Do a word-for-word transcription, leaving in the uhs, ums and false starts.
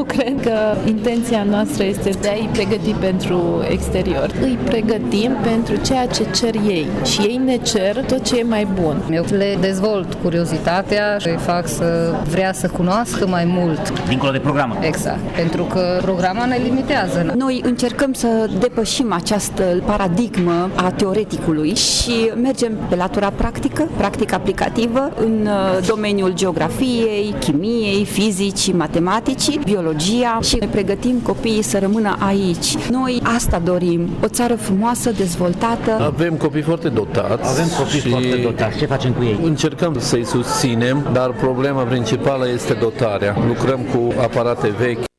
nu cred că intenția noastră este de a-i pregăti pentru exterior. Îi pregătim pentru ceea ce cer ei și ei ne cer tot ce e mai bun. Eu le dezvolt curiozitatea și îi fac să vrea să cunoască mai mult. Dincolo de programă. Exact, pentru că programa ne limitează. Noi încercăm să depășim această paradigmă a teoreticului și mergem pe latura practică, practică aplicativă, în domeniul geografiei, chimiei, fizicii, matematicii, biologia și ne pregătim copiii să rămână aici. Noi asta dorim, o țară frumoasă, dezvoltată. Avem copii foarte dotați. Avem copii foarte dotați. Ce facem cu ei? Încercăm să-i susținem, dar problema principală este dotarea. Lucrăm cu aparate vechi.